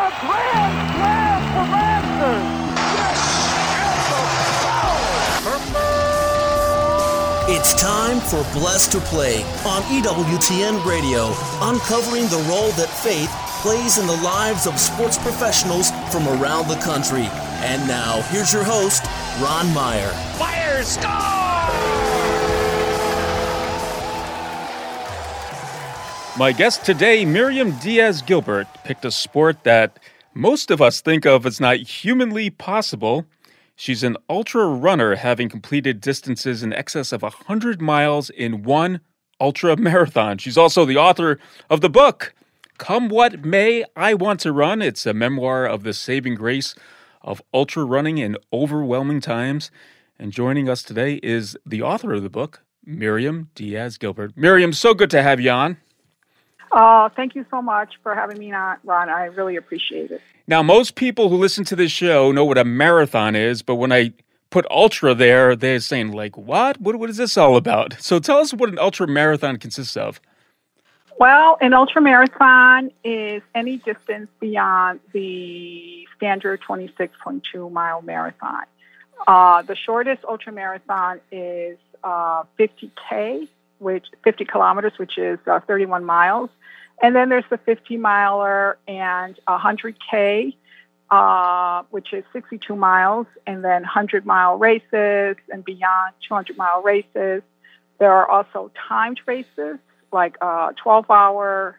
a grand slam for Masters. It's time for Blessed to Play on EWTN Radio, uncovering the role that faith plays in the lives of sports professionals from around the country. And now, here's your host, Ron Meyer. Fire, score! My guest today, Miriam Diaz-Gilbert, picked a sport that most of us think of as not humanly possible. She's an ultra runner, having completed distances in excess of 100 miles in one ultra marathon. She's also the author of the book, Come What May, I Want to Run. It's a memoir of the saving grace of ultra running in overwhelming times. And joining us today is the author of the book, Miriam Diaz-Gilbert. Miriam, so good to have you on. Thank you so much for having me on, Ron. I really appreciate it. Now, most people who listen to this show know what a marathon is, but when I put ultra there, they're saying, like, what? What is this all about? So tell us what an ultra marathon consists of. Well, an ultra marathon is any distance beyond the standard 26.2 mile marathon. The shortest ultra marathon is 50 kilometers, which is 31 miles. And then there's the 50-miler and 100K, which is 62 miles, and then 100-mile races and beyond 200-mile races. There are also timed races, like 12-hour,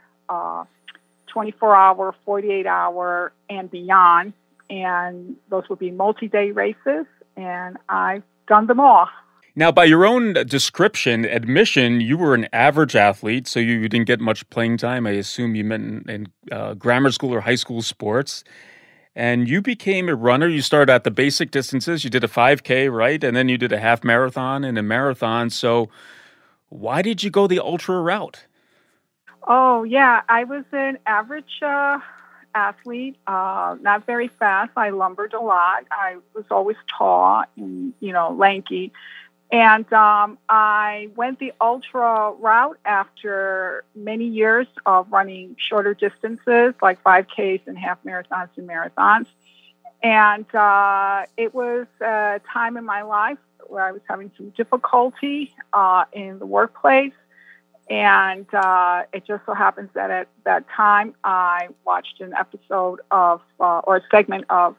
24-hour, 48-hour, and beyond. And those would be multi-day races, and I've done them all. Now, by your own admission, you were an average athlete, so you didn't get much playing time. I assume you meant in grammar school or high school sports. And you became a runner. You started at the basic distances. You did a 5K, right? And then you did a half marathon and a marathon. So why did you go the ultra route? Oh, yeah. I was an average athlete, not very fast. I lumbered a lot. I was always tall and, lanky. And I went the ultra route after many years of running shorter distances, like 5Ks and half marathons and marathons. And it was a time in my life where I was having some difficulty in the workplace. And it just so happens that at that time, I watched an episode of, or a segment of,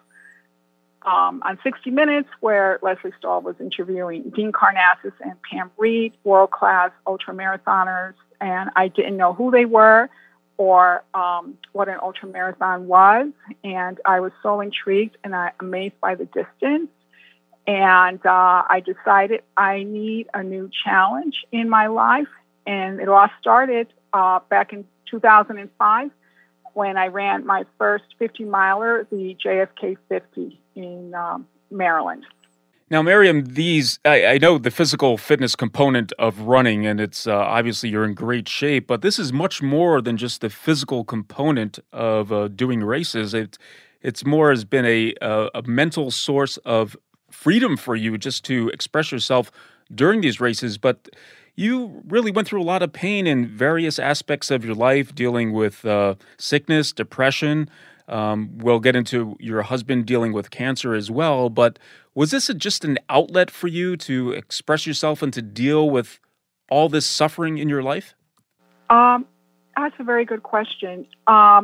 on 60 Minutes, where Leslie Stahl was interviewing Dean Karnazes and Pam Reed, world-class ultramarathoners, and I didn't know who they were or what an ultramarathon was, and I was so intrigued and amazed by the distance, and I decided I need a new challenge in my life, and it all started back in 2005 when I ran my first 50-miler, the JFK 50 in Maryland. Now, Miriam, I know the physical fitness component of running, and it's obviously you're in great shape, but this is much more than just the physical component of doing races. It's more has been a mental source of freedom for you just to express yourself during these races, but you really went through a lot of pain in various aspects of your life, dealing with sickness, depression. We'll get into your husband dealing with cancer as well. But was this just an outlet for you to express yourself and to deal with all this suffering in your life? That's a very good question. I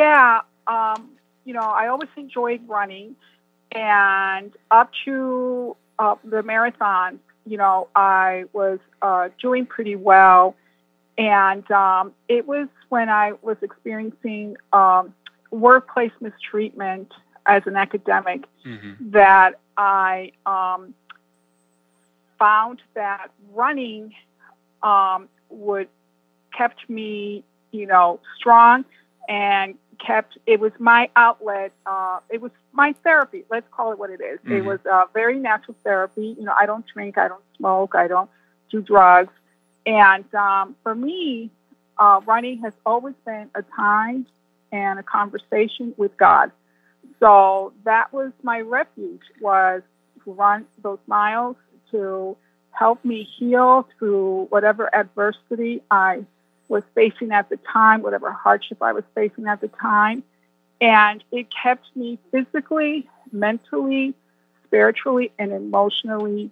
always enjoyed running. And up to the marathon, I was doing pretty well. And it was when I was experiencing workplace mistreatment as an academic that I found that running kept me, strong and it was my outlet. It was my therapy. Let's call it what it is. It was very natural therapy. I don't drink, I don't smoke, I don't do drugs. And for me, running has always been a time and a conversation with God. So that was my refuge, was to run those miles to help me heal through whatever adversity I was facing at the time, whatever hardship I was facing at the time. And it kept me physically, mentally, spiritually, and emotionally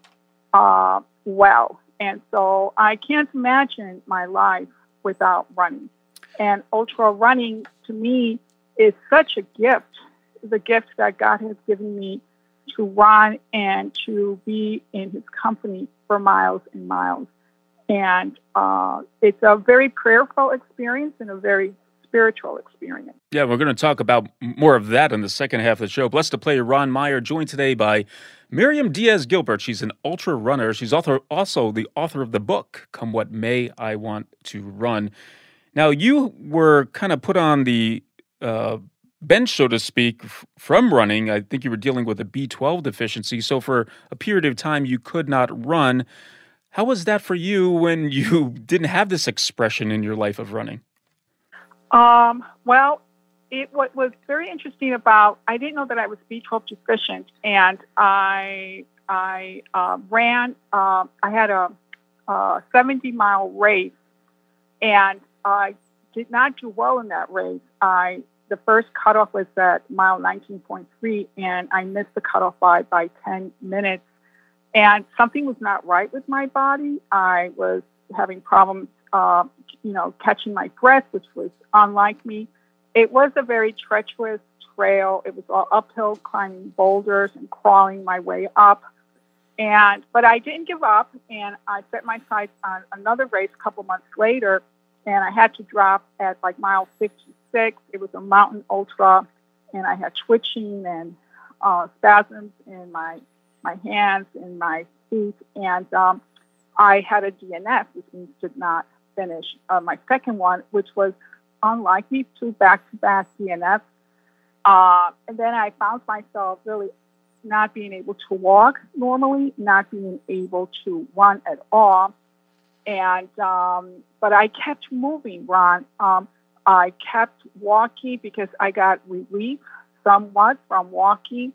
well. And so I can't imagine my life without running. And ultra running, to me, is such a gift. It's a gift that God has given me to run and to be in his company for miles and miles. And it's a very prayerful experience and a very spiritual experience. Yeah, we're going to talk about more of that in the second half of the show. Blessed to play Ron Meyer, joined today by Miriam Diaz-Gilbert. She's an ultra runner. She's also the author of the book, Come What May, I Want to Run. Now, you were kind of put on the bench, so to speak, from running. I think you were dealing with a B12 deficiency. So for a period of time, you could not run. How was that for you when you didn't have this expression in your life of running? Well, what was very interesting about, I didn't know that I was B12 deficient, and I ran, I had a 70-mile race, and I did not do well in that race. The first cutoff was at mile 19.3, and I missed the cutoff by 10 minutes. And something was not right with my body. I was having problems, catching my breath, which was unlike me. It was a very treacherous trail. It was all uphill, climbing boulders and crawling my way up. But I didn't give up, and I set my sights on another race a couple months later, and I had to drop at like mile 56. It was a mountain ultra, and I had twitching and spasms in my hands and my feet, and I had a DNF, which means did not finish my second one, which was unlike me, 2 back-to-back DNFs. And then I found myself really not being able to walk normally, not being able to run at all. And but I kept moving, Ron. I kept walking because I got relief somewhat from walking.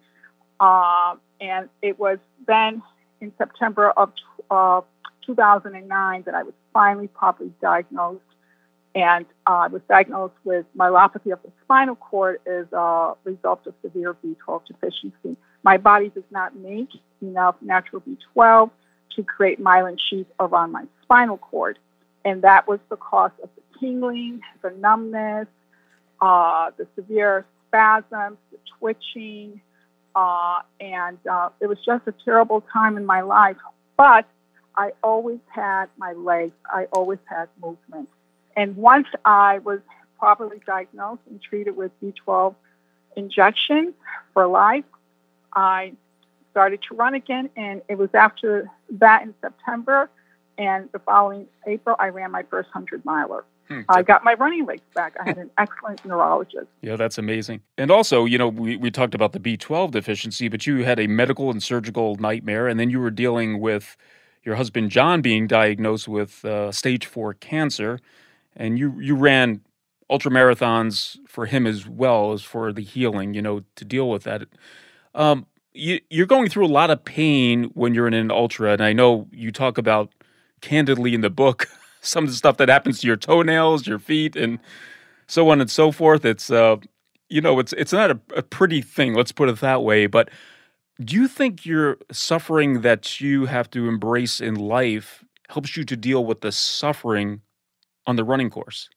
And it was then in September of 2009 that I was finally properly diagnosed. And I was diagnosed with myelopathy of the spinal cord as a result of severe B12 deficiency. My body does not make enough natural B12 to create myelin sheath around my spinal cord. And that was the cause of the tingling, the numbness, the severe spasms, the twitching, and it was just a terrible time in my life. But I always had my legs. I always had movement. And once I was properly diagnosed and treated with B12 injections for life, I started to run again. And it was after that in September, and the following April, I ran my first 100-miler. I got my running legs back. I had an excellent neurologist. Yeah, that's amazing. And also, we talked about the B12 deficiency, but you had a medical and surgical nightmare, and then you were dealing with your husband, John, being diagnosed with stage 4 cancer, and you ran ultramarathons for him as well as for the healing, to deal with that. You're going through a lot of pain when you're in an ultra, and I know you talk about candidly in the book some of the stuff that happens to your toenails, your feet, and so on and so forth. It's it's not a pretty thing, let's put it that way. But do you think your suffering that you have to embrace in life helps you to deal with the suffering on the running course?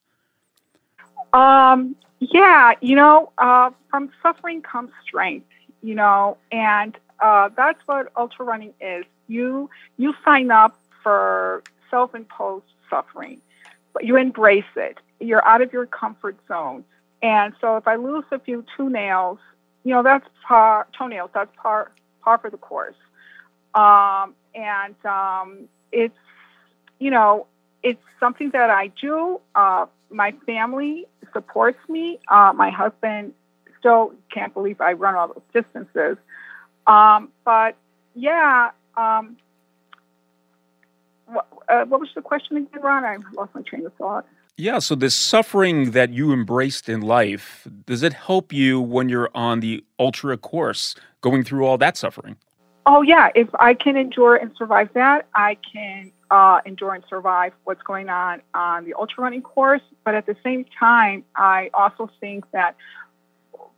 Yeah, from suffering comes strength, and that's what ultra running is. You sign up for self-imposed suffering, but you embrace it. You're out of your comfort zone. And so if I lose a few toenails, that's toenails, that's par for the course. It's, it's something that I do. My family supports me. My husband still can't believe I run all those distances. But yeah, what was the question again, Ron? I lost my train of thought. Yeah, so this suffering that you embraced in life, does it help you when you're on the ultra course, going through all that suffering? Oh, yeah. If I can endure and survive that, I can endure and survive what's going on the ultra running course. But at the same time, I also think that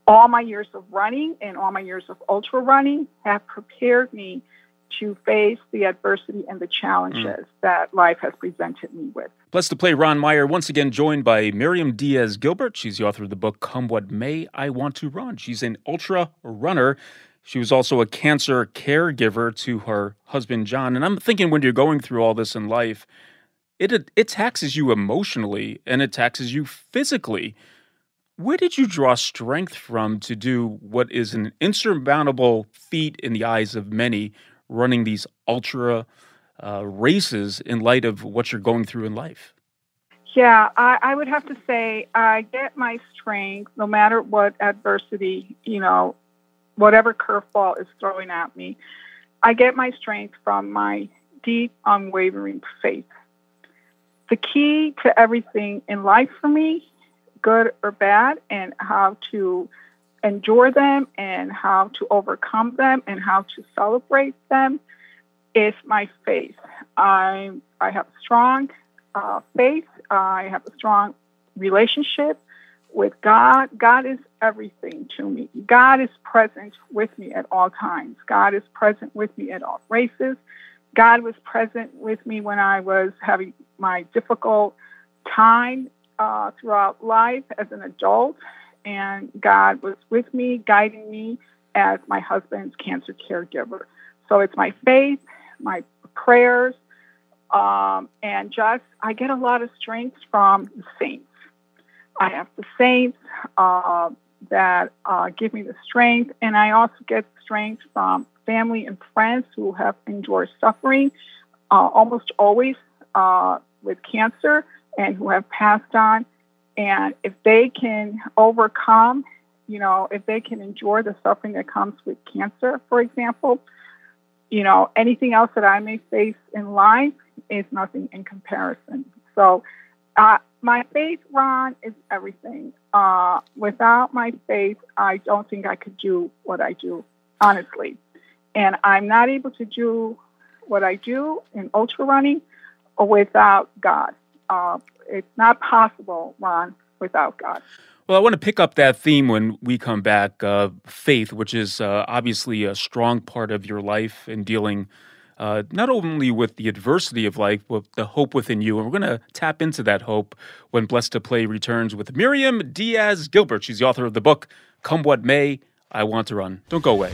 all my years of running and all my years of ultra running have prepared me to face the adversity and the challenges that life has presented me with. Blessed to Play Ron Meyer, once again joined by Miriam Diaz-Gilbert. She's the author of the book, Come What May, I Want to Run. She's an ultra runner. She was also a cancer caregiver to her husband, John. And I'm thinking when you're going through all this in life, it taxes you emotionally and it taxes you physically. Where did you draw strength from to do what is an insurmountable feat in the eyes of many, running these ultra races in light of what you're going through in life? Yeah, I would have to say I get my strength no matter what adversity, whatever curveball is throwing at me. I get my strength from my deep, unwavering faith. The key to everything in life for me, good or bad, and how to endure them and how to overcome them and how to celebrate them is my faith. I have strong faith. I have a strong relationship with God. God is everything to me. God is present with me at all times. God is present with me at all races. God was present with me when I was having my difficult time throughout life as an adult, and God was with me, guiding me as my husband's cancer caregiver. So it's my faith, my prayers, and just I get a lot of strength from the saints. I have the saints that give me the strength, and I also get strength from family and friends who have endured suffering, almost always with cancer, and who have passed on. And if they can overcome, if they can endure the suffering that comes with cancer, for example, anything else that I may face in life is nothing in comparison. So my faith, Ron, is everything. Without my faith, I don't think I could do what I do, honestly. And I'm not able to do what I do in ultra running without God. It's not possible, Ron, without God. Well, I want to pick up that theme when we come back, faith, which is obviously a strong part of your life in dealing not only with the adversity of life, but the hope within you. And we're going to tap into that hope when Blessed to Play returns with Miriam Diaz-Gilbert. She's the author of the book, Come What May, I Want to Run. Don't go away.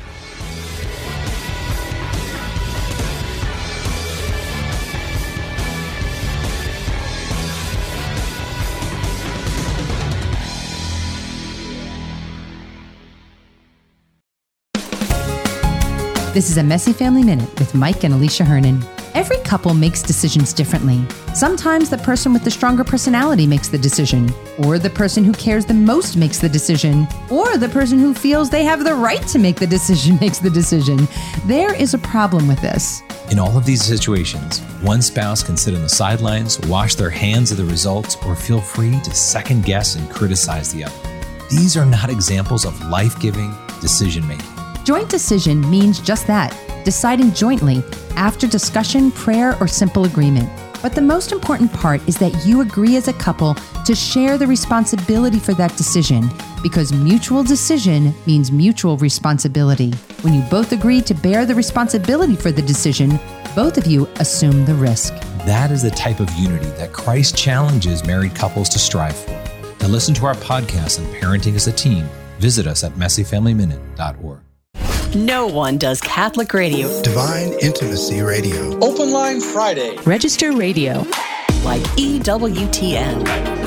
This is a Messy Family Minute with Mike and Alicia Hernan. Every couple makes decisions differently. Sometimes the person with the stronger personality makes the decision, or the person who cares the most makes the decision, or the person who feels they have the right to make the decision makes the decision. There is a problem with this. In all of these situations, one spouse can sit on the sidelines, wash their hands of the results, or feel free to second guess and criticize the other. These are not examples of life-giving decision-making. Joint decision means just that, deciding jointly after discussion, prayer, or simple agreement. But the most important part is that you agree as a couple to share the responsibility for that decision, because mutual decision means mutual responsibility. When you both agree to bear the responsibility for the decision, both of you assume the risk. That is the type of unity that Christ challenges married couples to strive for. To listen to our podcast on parenting as a team, visit us at messyfamilyminute.org. No one does Catholic radio. Divine Intimacy Radio. Open Line Friday. Register radio. Like EWTN.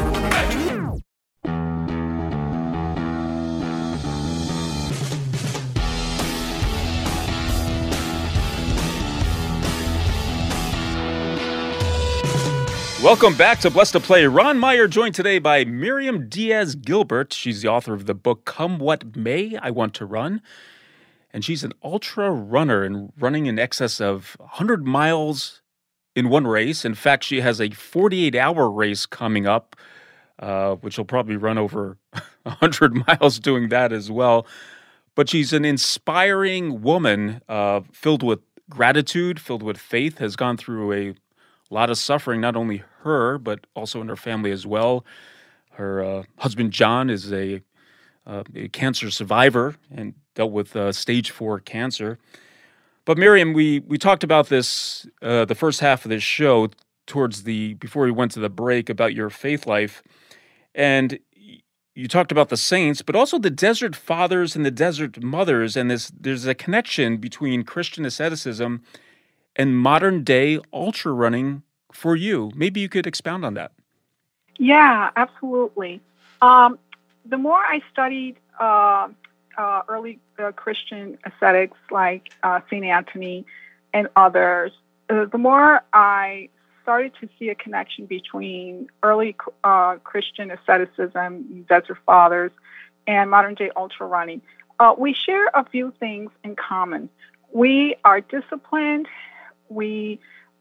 Welcome back to Blessed to Play. Ron Meyer joined today by Miriam Diaz-Gilbert. She's the author of the book, Come What May, I Want to Run. And she's an ultra runner and running in excess of 100 miles in one race. In fact, she has a 48-hour race coming up, which will probably run over 100 miles doing that as well. But she's an inspiring woman filled with gratitude, filled with faith, has gone through a lot of suffering, not only her, but also in her family as well. Her husband, John, is a a cancer survivor and dealt with stage 4 cancer. But Miriam, we talked about this the first half of this show before we went to the break about your faith life, and you talked about the saints, but also the desert fathers and the desert mothers, and there's a connection between Christian asceticism and modern day ultra running for you. Maybe you could expound on that. Yeah, absolutely. The more I studied early Christian ascetics like St. Anthony and others, the more I started to see a connection between early Christian asceticism, Desert Fathers, and modern-day ultra running. We share a few things in common. We are disciplined. We,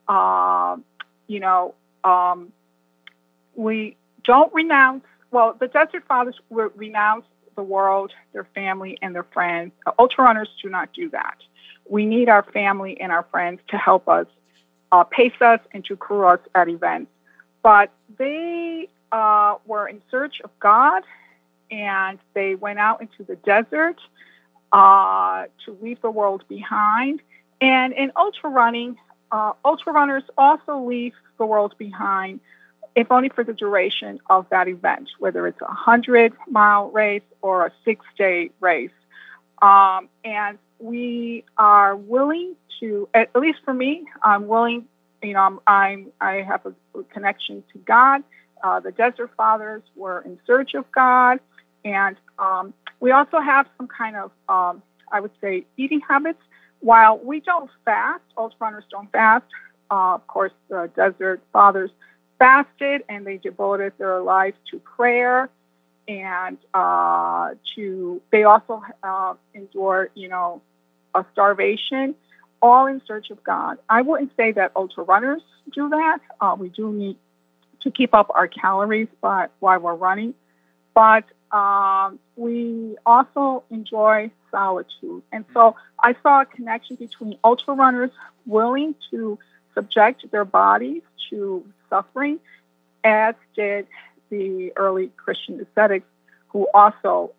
we don't renounce. Well, the Desert Fathers renounce the world, their family, and their friends. Ultra runners do not do that. We need our family and our friends to help us, pace us, and to crew us at events. But they were in search of God, and they went out into the desert to leave the world behind. And in ultra running, ultra runners also leave the world behind, if only for the duration of that event, whether it's a 100-mile race or a 6-day race. And we are willing to, at least for me, I'm willing, I have a connection to God. The Desert Fathers were in search of God. And we also have some kind of, I would say, eating habits. While we don't fast, ultra runners don't fast. Of course, the Desert Fathers fasted, and they devoted their lives to prayer, and they also endured, a starvation, all in search of God. I wouldn't say that ultra runners do that. We do need to keep up our calories while we're running, but we also enjoy solitude. And so I saw a connection between ultra runners willing to subject their bodies to suffering, as did the early Christian ascetics, who also,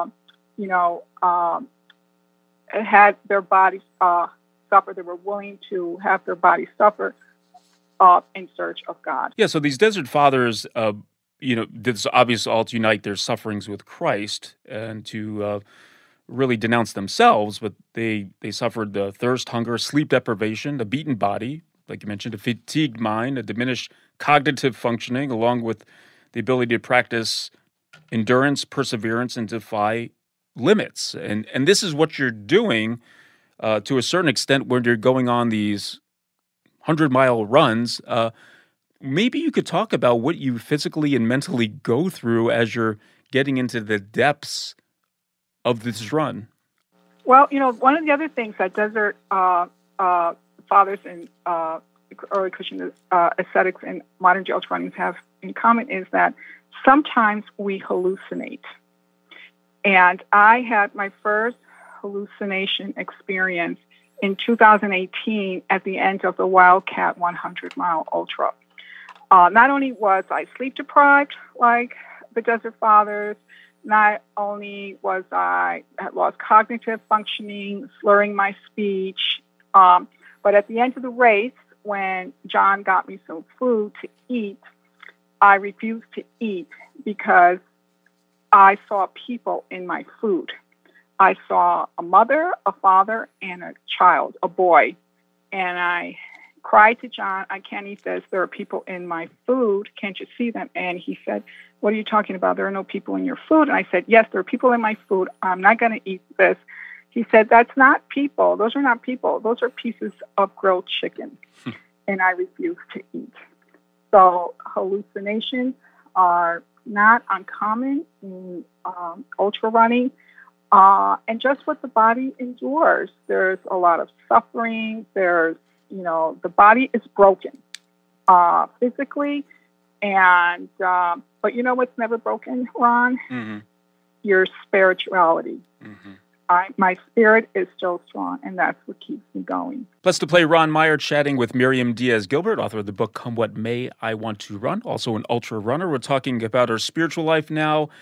had their bodies suffer. They were willing to have their bodies suffer in search of God. Yeah, so these Desert Fathers, this obviously all to unite their sufferings with Christ and to really denounce themselves, but they suffered the thirst, hunger, sleep deprivation, a beaten body, like you mentioned, a fatigued mind, a diminished cognitive functioning, along with the ability to practice endurance, perseverance, and defy limits. And this is what you're doing to a certain extent when you're going on these 100-mile runs. Maybe you could talk about what you physically and mentally go through as you're getting into the depths of this run. Well, one of the other things that Desert Fathers and early Christian ascetics and modern-day ultra runners have in common is that sometimes we hallucinate. And I had my first hallucination experience in 2018 at the end of the Wildcat 100-mile ultra. Not only was I sleep deprived like the Desert Fathers, not only was I had lost cognitive functioning, slurring my speech, but at the end of the race, when John got me some food to eat, I refused to eat because I saw people in my food. I saw a mother, a father, and a child, a boy. And I cried to John, I can't eat this. There are people in my food. Can't you see them? And he said, what are you talking about? There are no people in your food. And I said, yes, there are people in my food. I'm not going to eat this. He said, that's not people. Those are not people. Those are pieces of grilled chicken. And I refused to eat. So hallucinations are not uncommon in ultra running. And just what the body endures. There's a lot of suffering. There's, the body is broken physically. And, but you know what's never broken, Ron? Mm-hmm. Your spirituality. Mm-hmm. My spirit is still strong, and that's what keeps me going. Plus to play, Ron Meyer chatting with Miriam Diaz-Gilbert, author of the book Come What May, I Want to Run, also an ultra runner. We're talking about her spiritual life now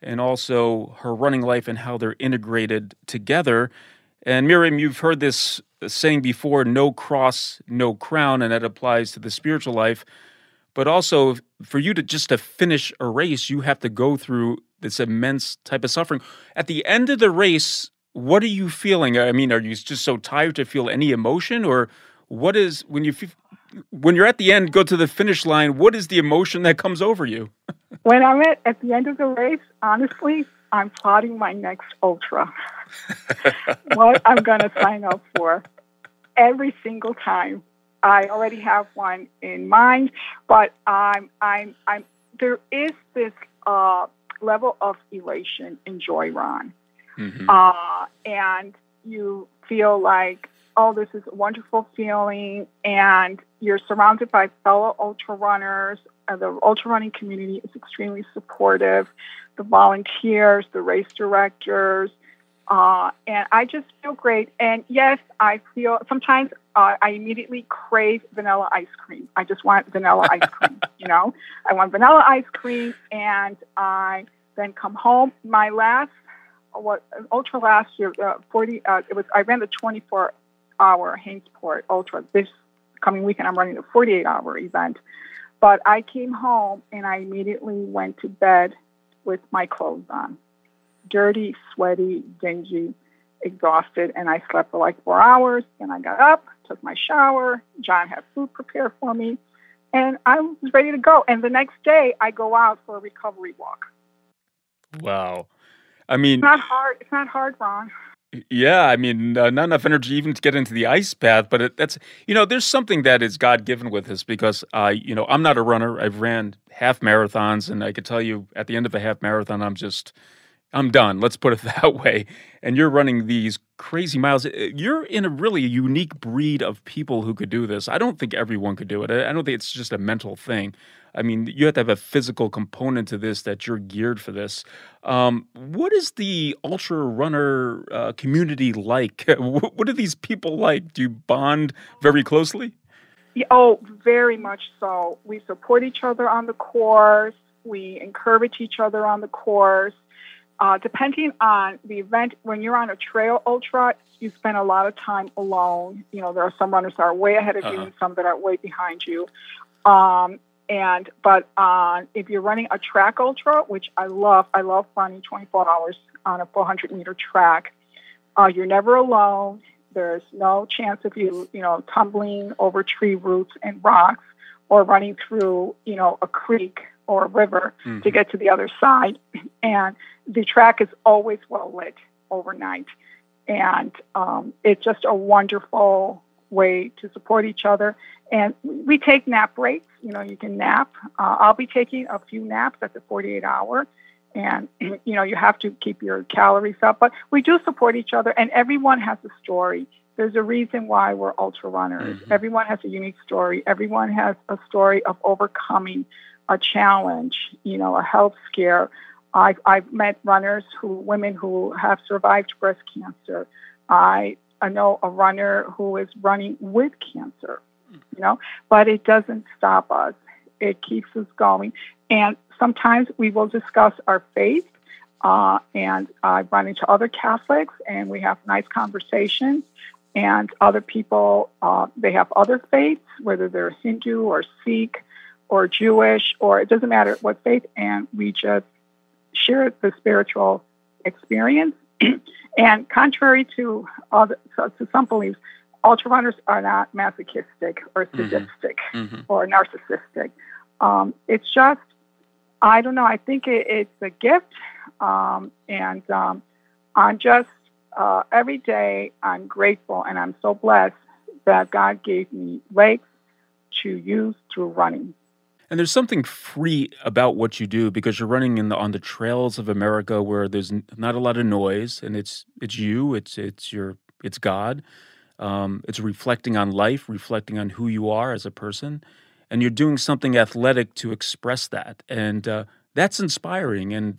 and also her running life and how they're integrated together. And Miriam, you've heard this saying before, no cross, no crown, and that applies to the spiritual life. But also, for you to finish a race, you have to go through this immense type of suffering. At the end of the race, what are you feeling? I mean, are you just so tired to feel any emotion? Or what is, when you're at the end, go to the finish line, what is the emotion that comes over you? When I'm at the end of the race, honestly, I'm plotting my next ultra. What I'm going to sign up for every single time. I already have one in mind, but there is this level of elation and joy, Ron. Mm-hmm. And you feel like, oh, this is a wonderful feeling, and you're surrounded by fellow ultra runners. The ultra running community is extremely supportive. The volunteers, the race directors, and I just feel great. And yes, I feel sometimes I immediately crave vanilla ice cream. I just want vanilla ice cream, I want vanilla ice cream, and I then come home. My ultra last year, I ran the 24-hour Hainesport Ultra. This coming weekend, I'm running the 48-hour event. But I came home and I immediately went to bed with my clothes on. Dirty, sweaty, dingy, exhausted, and I slept for like 4 hours. Then I got up, took my shower. John had food prepared for me, and I was ready to go. And the next day, I go out for a recovery walk. Wow. I mean... It's not hard. It's not hard, Ron. Yeah, I mean, not enough energy even to get into the ice bath, but that's, there's something that is God-given with this because, I'm not a runner. I've ran half marathons, and I could tell you at the end of a half marathon, I'm done. Let's put it that way. And you're running these crazy miles. You're in a really unique breed of people who could do this. I don't think everyone could do it. I don't think it's just a mental thing. I mean, you have to have a physical component to this that you're geared for this. What is the ultra runner community like? What are these people like? Do you bond very closely? Oh, very much so. We support each other on the course. We encourage each other on the course. Depending on the event, when you're on a trail ultra, you spend a lot of time alone. There are some runners that are way ahead of you and some that are way behind you. But if you're running a track ultra, which I love running 24 hours on a 400-meter track. You're never alone. There's no chance of you, tumbling over tree roots and rocks or running through, a creek or a river to get to the other side. And the track is always well lit overnight. And it's just a wonderful way to support each other. And we take nap breaks. You can nap. I'll be taking a few naps at the 48-hour. And, you have to keep your calories up. But we do support each other. And everyone has a story. There's a reason why we're ultra runners. Everyone has a unique story. Everyone has a story of overcoming a challenge, a health scare. I've met women who have survived breast cancer. I know a runner who is running with cancer, but it doesn't stop us. It keeps us going. And sometimes we will discuss our faith, and I run into other Catholics, and we have nice conversations. And other people, they have other faiths, whether they're Hindu or Sikh or Jewish, or it doesn't matter what faith, and we just share the spiritual experience. And contrary to some beliefs, ultra runners are not masochistic or sadistic or narcissistic. It's just, I don't know, I think it's a gift. And I'm just, every day I'm grateful and I'm so blessed that God gave me legs to use through running. And there's something free about what you do because you're running on the trails of America where there's not a lot of noise, and it's you, it's God. It's reflecting on life, reflecting on who you are as a person, and you're doing something athletic to express that, and that's inspiring. And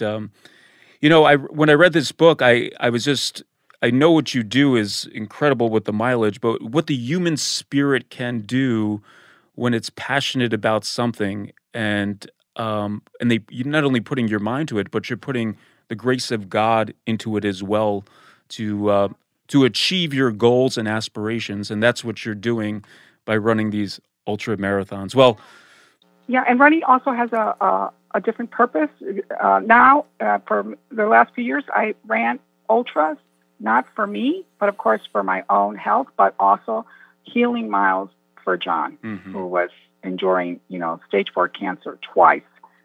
when I read this book, I know what you do is incredible with the mileage, but what the human spirit can do when it's passionate about something, and you're not only putting your mind to it, but you're putting the grace of God into it as well to achieve your goals and aspirations. And that's what you're doing by running these ultra marathons. Well, yeah, and running also has a different purpose. Now, for the last few years, I ran ultras, not for me, but of course for my own health, but also healing miles for John, who was enduring, stage 4 cancer twice.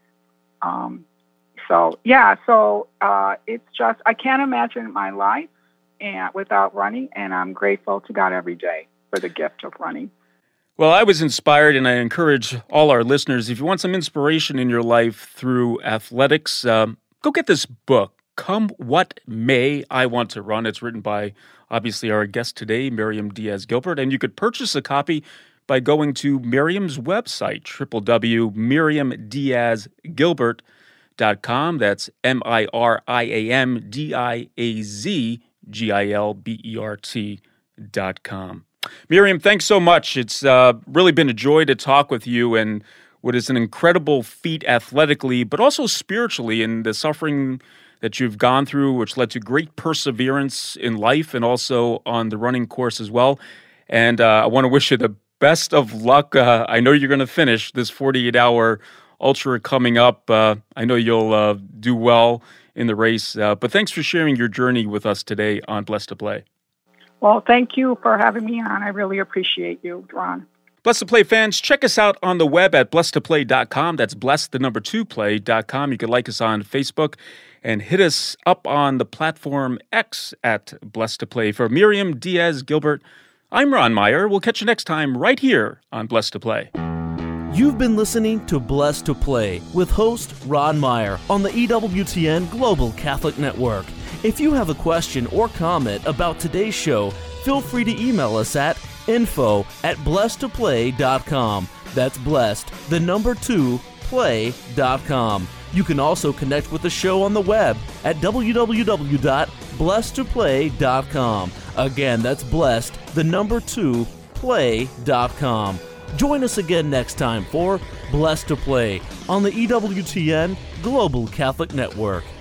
So it's just, I can't imagine my life without running, and I'm grateful to God every day for the gift of running. Well, I was inspired, and I encourage all our listeners, if you want some inspiration in your life through athletics, go get this book, Come What May, I Want to Run. It's written by, obviously, our guest today, Miriam Diaz-Gilbert, and you could purchase a copy by going to Miriam's website, www.miriamdiazgilbert.com. That's MiriamDiazGilbert.com. Miriam, thanks so much. It's really been a joy to talk with you, and what is an incredible feat athletically, but also spiritually in the suffering that you've gone through, which led to great perseverance in life and also on the running course as well. And I want to wish you the best of luck. I know you're going to finish this 48-hour ultra coming up. I know you'll do well in the race. But thanks for sharing your journey with us today on Blessed to Play. Well, thank you for having me on. I really appreciate you, Ron. Blessed to Play fans, check us out on the web at blessedtoplay.com. That's blessed2play.com. You can like us on Facebook and hit us up on the platform X at Blessed to Play. For Miriam Diaz-Gilbert, I'm Ron Meyer. We'll catch you next time right here on Blessed to Play. You've been listening to Blessed to Play with host Ron Meyer on the EWTN Global Catholic Network. If you have a question or comment about today's show, feel free to email us at info@blessedtoplay.com. That's blessed, 2, play.com. You can also connect with the show on the web at www.blessedtoplay.com. Again, that's blessed, 2, play.com. Join us again next time for Blessed to Play on the EWTN Global Catholic Network.